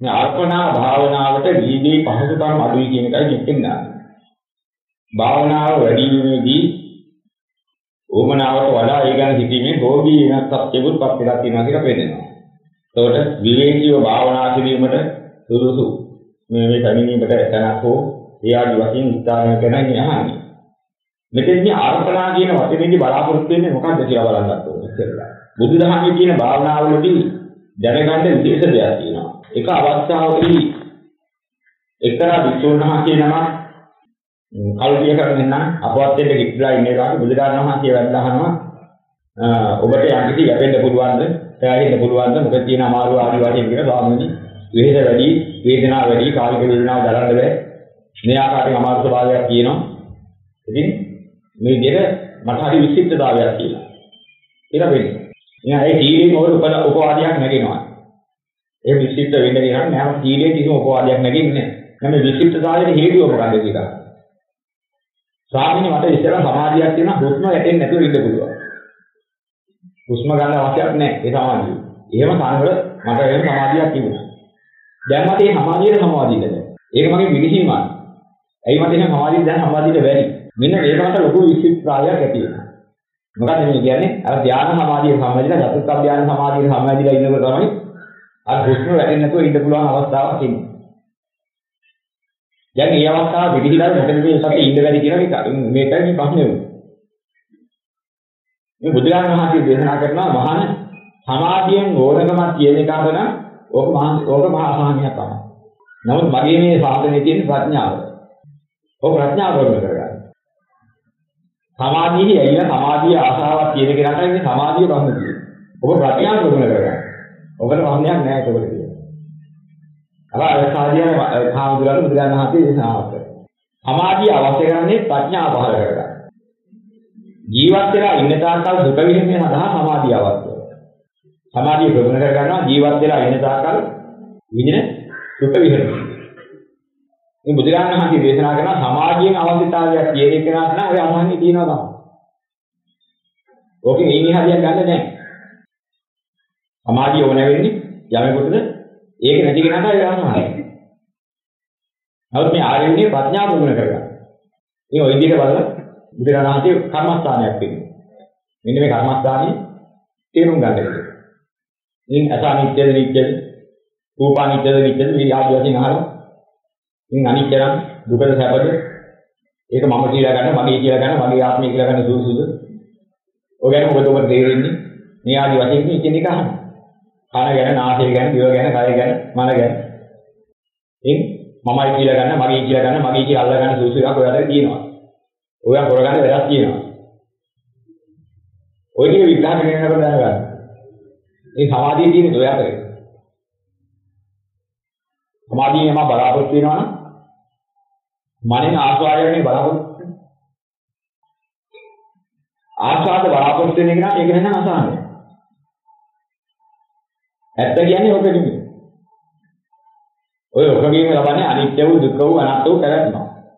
මේ අර්පණා භාවනාවට වීදී පහසුකම් අඩුයි කියන එකයි මෙතෙන් භාවනාව වැඩි වීමේදී ඕමනාවට වඩා ඒ ගැන හිතීමේ භෝගී වෙනත් සත්‍යවුත් පත් වෙලා තියෙනවා කියලා පේනවා. ඒකට විවේකීව භාවනා කිරීමට සුදුසු මේ පැමිණීමට තැනක් හෝ ඒ ආදි වශයෙන් උත්සාහ කරන්නේ නැහැ. මෙතෙන්දී අර්පණා කියන වචනේදී බලාපොරොත්තු වෙන්නේ මොකක්ද කියලා බලන්නත් ඕනේ ඉතින්ලා. බුදුදහමේ කියන භාවනාවලදී දැනගන්න විශේෂ දෙයක් තියෙනවා. එක අවස්ථාවකදී එක්තරා විසුණුහා නමක් කල්පිය කරගෙන නම් අපවත් දෙන්න කිව්ලා ඉන්නේ කාට බුදුරජාණන් වහන්සේ වැඳහනවා ඔබට යම්කිසි යැපෙන්න පුළුවන්ද? සෑහෙන්න පුළුවන්ද? මොකද තියෙන අමාරු ආදි වශයෙන් කියන ස්වාමීනි වේද වැඩි, වේදනාව වැඩි, කායික වේදනාව දරන්න බෑ. මේ ආකාරයෙන් අමාරු ස්වභාවයක් තියෙනවා. ඉතින් මේ විදිහට මට හරි විචිත්තතාවයක් තියෙනවා. ඒක වෙන්නේ. එහෙනම් ඒ සීලේ මොකද උපවාදයක් නැගෙනවා. ඒ විචිත්ත වෙන්න කියන නෑම සීලේ කිසිම උපවාදයක් නැගෙන්නේ නෑ. මේ විචිත්තතාවයේ හේතුව මොකක්ද කියලා. ස්වාමීනි මට ඉස්සර සමාධියක් තියෙනවා හුස්ම වැටෙන්නේ නැතුව ඉන්න පුළුවන්. හුස්ම ගන්න අවශ්‍යයක් නැහැ ඒ සමාධිය. එහෙම කනවල මට එහෙම සමාධියක් තිබුණා. දැන් මට මේ සමාධියට සමාධියද නැහැ. ඒක මගේ විනිශ්චයමයි. ඇයි මට එහෙම සමාධිය දැන් සමාධියට බැරි? මෙන්න මේක මට ලොකු විචිත්‍රායක් ඇති වෙනවා. මොකද මේ කියන්නේ අර ධ්‍යාන සමාධිය සම්බන්ධිලා චතුත් ධ්‍යාන සමාධිය සම්බන්ධිලා ඉන්නකොට තමයි අර හුස්ම වැටෙන්නේ නැතුව ඉන්න පුළුවන් අවස්ථාවක් එන්නේ. දැන් මේ අවස්ථාව පිළිහිලා මොකද මේ සතිය ඉන්න බැරි කියලා මේකයි මේ ප්‍රශ්නේ උනේ. මේ බුදුරජාණන් වහන්සේ දේශනා කරනවා මහාන සමාධියෙන් ඕනකමක් කියන එක අතන ඕක මහා අසහනියක් තමයි. නමුත් මගේ මේ සාධනයේ තියෙන ප්‍රඥාව. ඕක ප්‍රඥාව වල කරගන්න. සමාධියේ ඇයිලා සමාධිය ආසාවක් කියන කෙනාට මේ සමාධිය ප්‍රශ්න තියෙනවා. ඔබ ප්‍රඥාව වල කරගන්න. ඔබට ප්‍රශ්නයක් නැහැ ඒක වල තියෙනවා. අර සාධියන කාමදුරට බුදුරජාණන් වහන්සේ දේශනා කරනවා. සමාධිය අවශ්‍ය කරන්නේ ප්‍රඥාව පහළ කරගන්න. ජීවත් වෙලා ඉන්න තාක්කල් දුක විඳින්න සඳහා සමාධිය අවශ්‍යයි. සමාධිය ප්‍රගුණ කර ගන්නවා ජීවත් වෙලා ඉන්න තාක්කල් විඳින දුක විඳින්න. මේ බුදුරජාණන් වහන්සේ දේශනා කරන සමාධියෙන් අවශ්‍යතාවයක් කියන එක නම් ඔය අසහනිය තියෙනවා තමයි. ඕකේ මේ හදියක් ගන්න නැහැ. සමාධිය ඕන වෙන්නේ යමෙකුටද ඒක නැති කෙනාට ඒක අසහනයි. නමුත් මේ ආර්යනේ ප්‍රඥාව ප්‍රගුණ කරගන්න. මේ ඔය විදිහට බලලා බුදුරජාණන් වහන්සේ කර්මස්ථානයක් දෙන්නේ. මෙන්න මේ කර්මස්ථානයේ තේරුම් ගන්න ඕනේ. ඉතින් අසානිත්‍යද නිත්‍යද, රූපානිත්‍යද නිත්‍යද මේ ආදී වශයෙන් අහලා. ඉතින් අනිත්‍යනම් දුකද සැපද? ඒක මම කියලා ගන්න, මගේ කියලා ගන්න, මගේ ආත්මය කියලා ගන්න සුදුසුද? ඔය ගැන මොකද ඔබට තේරෙන්නේ? මේ ආදී වශයෙන් මේ කියන එක අහන්න. කන ගැන, නාසය ගැන, දිව ගැන, කය ගැන, මන ගැන. ඉතින් මමයි කියලා ගන්න, මගේ කියලා ගන්න, මගේ කියලා අල්ල ගන්න සුදුසු එකක් ඔයාලට තියෙනවා. ඔයා කරගන්න වැඩක් තියෙනවා. ඔය ටික විග්‍රහ කරනකොට දැනගන්න. මේ සමාධිය තියෙන්නේ ඔය අතරේ. සමාධියෙන් යම බලාපොරොත්තු වෙනවා නම් මනෙන් ආස්වාදයෙන් බලාපොරොත්තු වෙනවා. ආස්වාද බලාපොරොත්තු වෙන එක නම් ඒක නේද අසහනය. ඇත්ත කියන්නේ ඔක නෙමෙයි. ඔය ඔකගෙම ලබන්නේ අනිත්‍ය වූ, දුක්ඛ වූ, අනාත්ම වූ පැවැත්ම.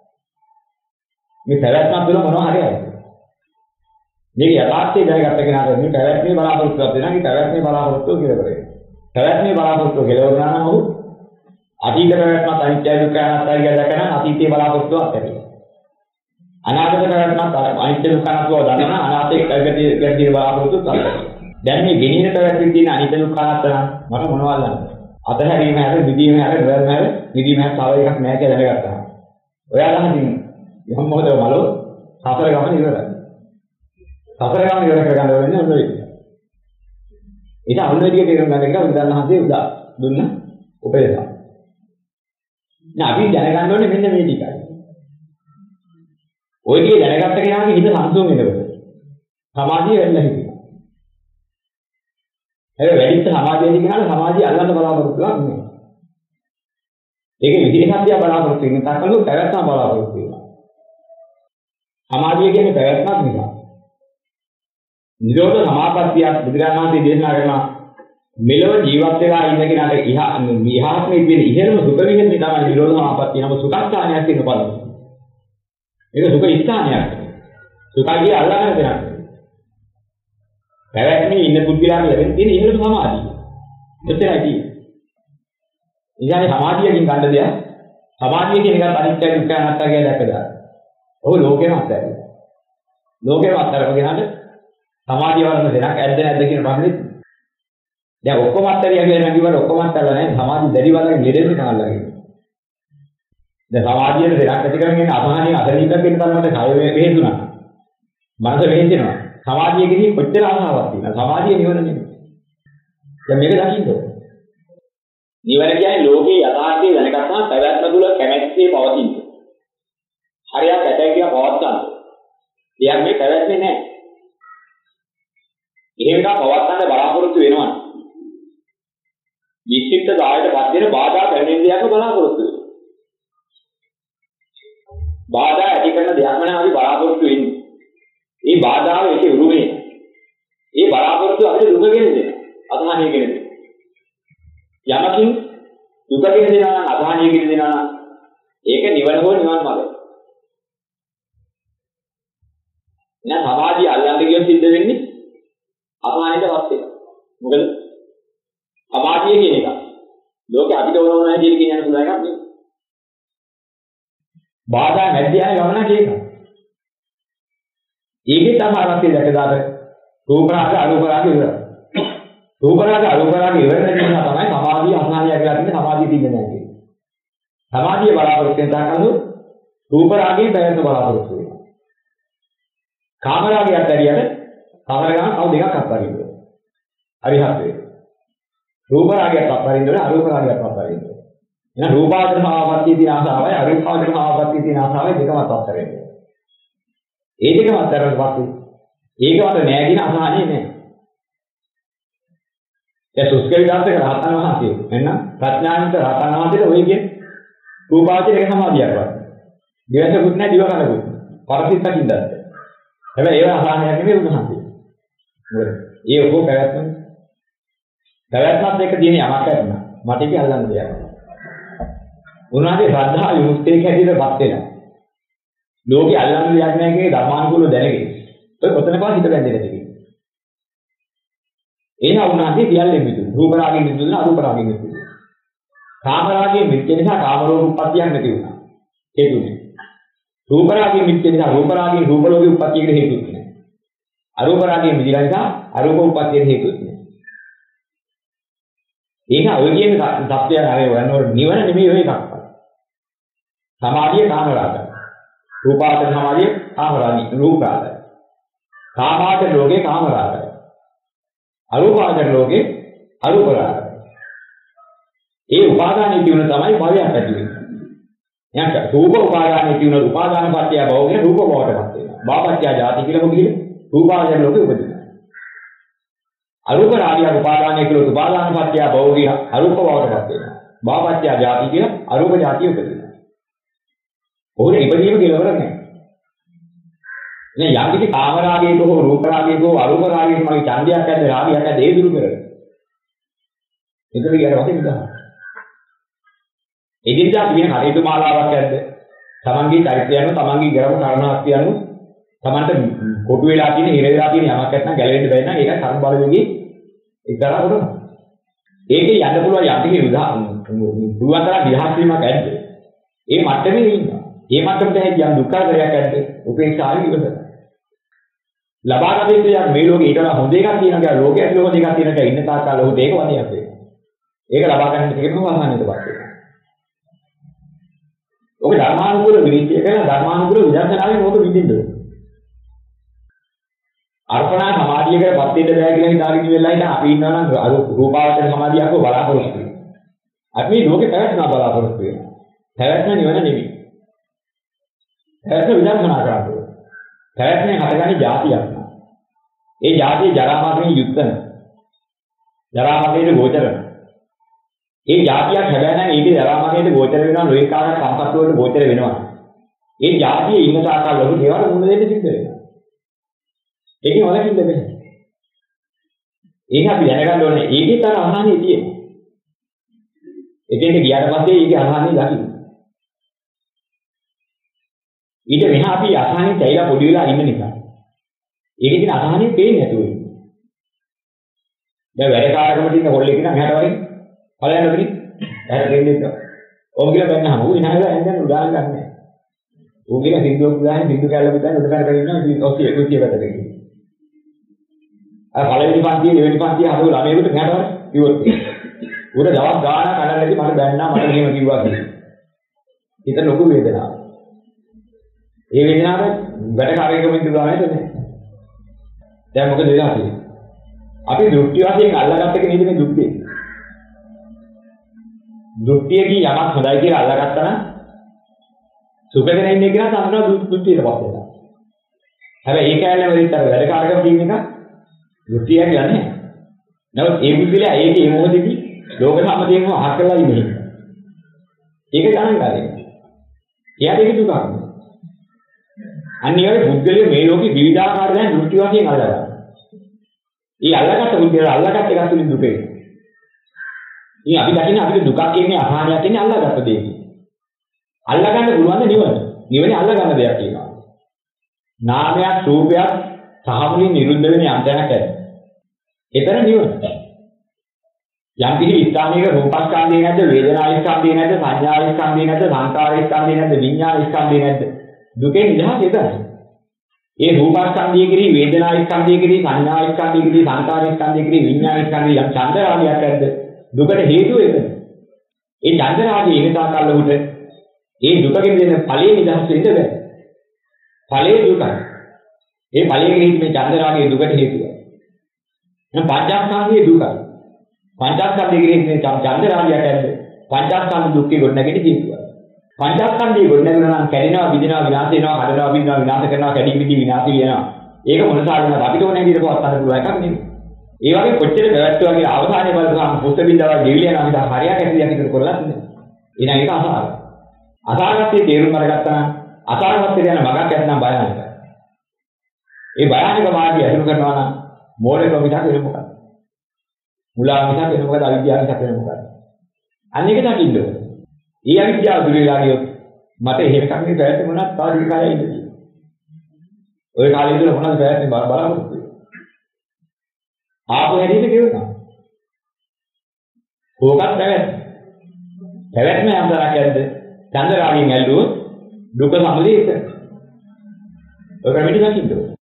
මේ පැවැත්ම තුළ මොනවා හරි ඇති. මේක යථාර්ථය දැනගත්ත කෙනාට මේ පැවැත්මේ බලාපොරොත්තුවක් වෙනවා. මේ පැවැත්මේ බලාපොරොත්තුව කියලා කරේ. පැවැත්මේ බලාපොරොත්තුව කෙලවුණා නම් ඔහු අතීත පැවැත්මත් අනිත්‍ය දුක්ඛ අනාත්මයි කියලා දැකන අතීතයේ බලාපොරොත්තුවක් ඇති. අනාගත පැවැත්මත් අනිත්‍ය දුක්ඛ අනාත්මව දන්නන අනාගතයේ ගැටි බලාපොරොත්තුවක් ඇති. දැන් මේ ගෙනින පැවැත්මේ තියෙන අනිත්‍ය දුක්ඛ අනාත්ම මට මොනවද දන්නේ? අතහැරීම හැර, විදීම හැර, නිවැරදිම හැර, විදීම හැර තව එකක් නැහැ කියලා දැනගත්තා. ඔයාලා හිතින් යම් මොහොතේ මලෝ සතර ගමන ඉවරයි. සතර ගමන ඉවර කරගන්න ඕනේ ඔන්න ඒක. ඒක අනුවිදිය තේරුම් ගන්න එක උදාහරණයක් උදා දුන්න උපදේශය. දැන් අපි දැනගන්න ඕනේ මෙන්න මේ ටිකයි. ඔය ටික දැනගත්ත කෙනාගේ හිත සංසුන් වෙනකොට සමාධිය වෙන්න හිතෙනවා. ඒක වැඩිච්ච සමාධියදී කියනවා සමාධිය අල්ලන්න බලාපොරොත්තු වෙනවා. ඒකේ විදේශාත්‍ය බලාපොරොත්තු වෙන තාක්කලු පැවැත්ම බලාපොරොත්තු වෙනවා. සමාධිය කියන්නේ පැවැත්මක් නෙවෙයි. නිරෝධ සමාපත්තියක් බුදුරජාණන් වහන්සේ දේශනා කරනවා මෙලොව ජීවත් වෙලා ඉන්න කෙනාට ඉහාත්මයේ තියෙන ඉහළම සුඛ විහරණය තමයි නිරෝධ සමාපත්තිය. නම සුඛස්ථානයක් තියෙන බලන්න. ඒක සුඛ ස්ථානයක්. සුඛය අල්ලගෙන දෙනවා. පැවැත්මේ ඉන්න පුද්ගලයාට ලැබෙන තියෙන ඉහළම සමාධිය. මෙතනයි තියෙන්නේ. ඉතින් සමාධියකින් ගන්න දෙයක් සමාධිය කියන එකත් අනිත්‍ය දුක්ඛ අනාත්ම කියලා දැක්කදා. ඔහු ලෝකේම අත්හැරියා. ලෝකේම අත්හැරගෙන සමාධිය වලම දෙයක් ඇද්ද නැද්ද කියන ප්‍රශ්නේ. දැන් ඔක්කොම අත්හැරියා කියලා කිව්වට ඔක්කොම අත්හැරලා නැහැ. සමාධිය දැඩි වලකින් ලෙඩෙන්නේ කාලලාගෙන. දැන් සමාධියට දෙයක් ඇති කරගෙන අසහනිය අසනීපයක් වෙන තරමට කය වේදුනා. මනස වේදෙනවා. සමාධියකදී කොච්චර ආසාවක් තියෙනවද? සමාධිය නිවන නෙමෙයි. දැන් මේක දකින්න ඕනේ. නිවන කියන්නේ ලෝකේ යථාර්ථය දැනගත්තාම පැවැත්ම තුල කැමැත්තේ පවතින. හරියට ඇටයි කියලා පවත්තන්න. එයා මේ පැවැත්මේ නැහැ. එහෙම එකක් පවත්තන්න බලාපොරොත්තු වෙනවා. විචිත්ත දායකපත් වෙන බාධා පැමිණෙන දෙයක් බලාපොරොත්තු වෙනවා. බාධා ඇති කරන දෙයක් නම් අපි බලාපොරොත්තු වෙන්නේ. ඒ බාධාව ඒකේ උරුමේ. ඒ බලාපොරොත්තු අපිට දුක ගෙන දෙනවා. අසහනිය ගෙන දෙනවා. යමකින් දුක ගෙන දෙනවා නම් අසහනිය ගෙන දෙනවා නම් ඒක නිවන හෝ නිවන් මාර්ගය. එහෙනම් සමාධිය අල්ලන්න කියොත් සිද්ධ වෙන්නේ අසහනියටපත් වෙනවා. මොකද සමාධිය කියන එක ලෝකේ අපිට ඕන ඕන හැටියට කියන පුළුවන් එකක් නෙවෙයි. බාධා නැති අය ගමනක් ඒක. ඒකේ තමයි අවශ්‍ය දැකදාට රූප රාග අරූප රාග ඉවරයි. රූප රාග අරූප රාග ඉවර වෙන නිසා තමයි සමාධිය අසහනිය කියලා කියන්නේ සමාධිය තිබෙන්නේ නැහැ. සමාධිය බලාපොරොත්තු වෙන තාක්කලු රූප රාගයේ බැහැර බලාපොරොත්තු වෙනවා. කාම රාගයත් ඇරියට කාමරගම කව දෙකක් අත්හරින්න. හරි හත් වේ. රූප රාගයත් අත්හරින්න ඕනේ අරූප රාගයත් අත්හරින්න ඕනේ. එහෙනම් රූපාවචර භාවපත්තිය තියෙන ආසාවයි අරූපාවචර භාවපත්තිය තියෙන ආසාවයි දෙකම අත්හරින්න. ඒ දෙකම අත්හැරලා පස්සේ ඒකවට නෑගෙන අසහනිය නෑ. දැන් සුස්කේ විදාර්ථක රහතන් වහන්සේ එන්න ප්‍රඥාන්ත රහතන් වහන්සේට ඔය කියන්නේ රූපාවචර එක සමාධියක් වත්. දිවසකුත් නෑ දිව කනකුත්. පරසිතකින් දැක්ක. හැබැයි ඒව අසහනයක් නෙමෙයි උන්වහන්සේ. මොකද ඒ ඔක්කොම පැවැත්ම. පැවැත්මත් එක්ක තියෙන යමක් කරනවා. මට ඒක අල්ලන්න දෙයක්. උන්වහන්සේ ශ්‍රද්ධා විමුක්තිය කැටියටපත් වෙනවා. ලෝකේ අල්ලන්න දෙයක් නැහැ කියන ධර්මානුකූලව දැනගෙන. ඔය කොතනකවත් හිත බැඳෙන්නේ නැති. එහෙනම් උන්වහන්සේ සියල්ලෙන් මිදුණා. රූප රාගයෙන් මිදුණා, අරූප රාගයෙන් මිදුණා. කාම රාගයෙන් මිච්ච නිසා කාම රෝග උප්පත්තියක් නැති වුණා. හේතුනේ. රූප රාගයෙන් මිච්ච නිසා රූප රාගයෙන් රූප ලෝකේ උප්පත්තියකට හේතුත් නැහැ. අරූප රාගයෙන් මිදිලා නිසා අරූප උප්පත්තියට හේතුත් නැහැ. ඒක ඔය කියන සත්‍යය හරිය වන්නකොට නිවන නෙමෙයි ඔය එකක්. සමාධිය කාම රාගය. රූපාවචර සමාධිය කාම රාගය. රූප රාගය. කාමාවචර ලෝකේ කාම රාගය. අරූපාවචර ලෝකේ අරූප රාගය. ඒ උපාදානයේ තියුණ තමයි භවයක් ඇති වෙන්නේ. එහෙනම් රූප උපාදානයේ තියුණ උපාදාන පත්‍ය භවගේ රූප භවයටපත් වෙනවා. භවපත්‍ය ජාති කියලා මොකද? රූපාවචර ලෝකේ උපදිනවා. අරූප රාගය උපාදානයේ කියලා උපාදාන පත්‍ය භවගේ අරූප භවයටපත් වෙනවා. භවපත්‍ය ජාති කියලා අරූප ජාතිය උපදිනවා. ඔහුට ඉපදීම කෙලවර නැහැ. නේ යම් කිසි කාම රාගයක හෝ රූප රාගයක හෝ අරූප රාගයක මගේ ඡන්දයක් ඇද්ද රාගයක් ඇද්ද ඒ දුරු කරගන්න. ඒකට කියන වශයෙන් ඉඳලා. එදින්දා කියන හරියට මාලාවක් ඇද්ද? තමන්ගේ චරිතයන්ව තමන්ගේ ගරම කරණාවක් කියනු තමන්ට කොටු වෙලා තියෙන හිර වෙලා තියෙන යමක් නැත්නම් ගැලවෙන්න බැරි නම් ඒක කර්ම බලවේගී එක්තරා කොට. ඒකේ යන්න පුළුවන් යම් කිසි පුළුවන් තරම් විහාර වීමක් ඇද්ද? ඒ මට්ටමේ ඉන්නවා. ඒ මට්ටමට හැදියම් දුක්ඛාරයක් ඇද්ද? උපේක්ෂාවෙන් ඉවසන. ලබාගත යුතු යක් මේ ලෝකේ ඊට වඩා හොඳ එකක් තියෙනවා කියලා ලෝකයේ ලෝක දෙකක් තියෙනක ඉන්න තාක්කල් ඔහුට ඒක වදියක් වෙනවා. ඒක ලබා ගන්න දෙකම වහන්නටපත් වෙනවා. ඔක ධර්මානුකූල විනිශ්චය කරලා ධර්මානුකූල විදර්ශනාවෙන් ඕක විඳින්න ඕනේ. අර්පණා සමාධියකටපත් වෙන්න බෑ කියලා හිතාගෙන ඉවෙලා ඉතින් අපි ඉන්නවා නම් රූපාවචර සමාධියක් හෝ බලාපොරොත්තු වෙනවා. අපි මේ ලෝකේ පැවැත්ම බලාපොරොත්තු වෙනවා. පැවැත්ම නිවන නෙමෙයි. පැවැත්ම විදර්ශනා කරන්නේ. පැවැත්මෙන් හටගන්නේ જાතියක්. ඒ જાතිය ජරා මරණයෙන් යුක්ත නැහැ. ජරා මරණයට ගෝචර නැහැ. ඒ જાතියක් හැබැයි නම් ඒකේ ජරා මරණයට ගෝචර වෙනවා ලෝකාකාර සම්පත් වලට ගෝචර වෙනවා. ඒ જાතියේ ඉන්න තාකල් ලොකු දේවල් මුණ දෙන්න සිද්ධ වෙනවා. ඒකේ වලකින්න බෑ. ඒක අපි දැනගන්න ඕනේ ඒකේ තර අහන්නේ තියෙනවා. එතෙන්ට ගියාට පස්සේ ඒකේ අහන්නේ දකින්න. ඊට මෙහා අපි අසහනෙන් තැයිලා පොඩි වෙලා ඉන්න නිසා. ඒකේ තියෙන අසහනෙ පේන්නේ නැතුව ඉන්නේ. දැන් වැඩ කාර්යකම තියෙන හොල්ලේ කියන මෙහාට වගේ බලන්න දෙන්නේ. ඇර දෙන්නේ. ඔංගිලා බැන්නම ඌ ඉනහලා ඇඳන් උදාන ගන්නෑ. ඌගිලා සින්දුවක් උදාන සින්දු කැල්ල පිටන් උඩ කර ඉන්නවා ඔසිය කුසිය පැත්තට ගිහින්. අර පළවෙනි පන්තියේ දෙවෙනි පන්තියේ හදපු ළමයෙකුට මෙහාට කිව්වොත් උඩ දවස් ගානක් අඬන්නදී මට බැන්නා මට මෙහෙම කිව්වා කියලා. ඒක ලොකු වේදනාවක්. ඒ වේදනාව වැඩ කාර්යයකම ඉඳලා නැහැ. දැන් මොකද වෙලා තියෙන්නේ? අපි දෘෂ්ටි වශයෙන් අල්ලගත්ත එක නේද මේ දුක්තිය. දෘෂ්ටියකින් යමක් හොඳයි කියලා අල්ලගත්තා නම් සුඛගෙන ඉන්නේ කියලා සම්පූර්ණ දෘෂ්ටියට පත් වෙනවා. හැබැයි ඒක ඇල්ලම විතර වැඩ කාර්යකම කියන එක දෘෂ්ටිය කියලා නෑ. නමුත් ඒ බුද්ධිලා ඒකේ ඒ මොහොතේදී ලෝක සම්මතයෙන්ම අහක් කරලා ඉන්නේ. ඒක ගණන් ගන්න. එයාට ඒක දුකක්. අනිවාර්ය බුද්ධලිය මේ ලෝකේ විවිධාකාර දැන් දෘෂ්ටි වශයෙන් අල්ලගන්නවා. ඊ අල්ලගත්ත බුද්ධිය අල්ලගත්ත එක තුලින් දුකේ. ඊ අපි දකින්න අපිට දුකක් කියන්නේ අහානියක් කියන්නේ අල්ලගත්ත දෙයක්. අල්ලගන්න පුළුවන් ද නිවන? නිවනේ අල්ලගන්න දෙයක් කියනවා. නාමයක් රූපයක් සහමුලින් නිරුද්ධ වෙන යන්ත්‍රයක් ඇත. ඒතර නිවන. යම් කිසි ස්ථානයක රූපස්කන්ධය නැද්ද, වේදනාස්කන්ධය නැද්ද, සංඥාස්කන්ධය නැද්ද, සංකාරස්කන්ධය නැද්ද, විඤ්ඤාණස්කන්ධය නැද්ද? දුකේ නිදහස ඒතරයි. ඒ රූපස්කන්ධය කිරි, වේදනාස්කන්ධය කිරි, සංඥාස්කන්ධය කිරි, සංකාරස්කන්ධය කිරි, විඤ්ඤාණස්කන්ධය යම් චන්දරාගයක් ඇද්ද? දුකට හේතුව ඒක. ඒ චන්දරාගය ඉනසා කල්ලුට ඒ දුකකින් දෙන ඵලයේ නිදහස වෙන්න බෑ. ඵලයේ දුකයි. ඒ ඵලයේ කිරි මේ චන්දරාගයේ දුකට හේතුවයි. එහෙනම් පංචස්කන්ධයේ දුකයි. පංචස්කන්ධයේ කිරි මේ චන්දරාගයක් ඇද්ද? පංචස්කන්ධ දුක්ඛේ ගොඩනැගෙන්නේ හේතුවයි. පංචස්කන්ධයේ ගොඩනැගෙනවා නම් කැඩෙනවා, විදිනවා, විනාශ වෙනවා, හදනවා, බින්නවා, විනාශ කරනවා, කැඩි බිඳි විනාශ වෙනවා. ඒක මොනසාරද අපිට ඕනේ විදිහට පවත්වන්න පුළුවන් එකක් නෙමෙයි. ඒ වගේ කොච්චර පැවැත්තු වගේ අවසානයේ බලපුවාම පුස්ත බින්දාවක් ගෙවිලා යනවා විතර හරියක් ඇති දෙයක් ඉදිරිය කරලා නැහැ. එහෙනම් ඒක අසාරයි. අසාරගතයේ තේරුම් අරගත්තා නම් අසාරගතේ යන මගක් ඇත්නම් භයානකයි. ඒ භයානක මාර්ගය අසුරු කරනවා නම් මෝඩකම මිසක් වෙන මොකක්ද? මුලා මිසක් වෙන මොකද? අවිද්‍යාව මිසක් වෙන මොකක්ද? අන්න ඒක දකින්න ඕනේ. ඒ අවිද්‍යාව දුර වෙලා ගියොත් මට එහෙම එකක් නේ පැවැත්ම මොනක් තව ටික කාලයක් ඉඳී. ඔය කාලේ ඉඳලා මොනවද පැවැත්ම බලමු. ආපු හැටියට කියනවා. ඕකත් පැවැත්ම. පැවැත්ම යම් තරක් ඇද්ද? චන්දරාගයෙන් ඇල්ලුවොත් දුක සමුදය ඒක. ඔය කමිටි දකින්න ඕනේ.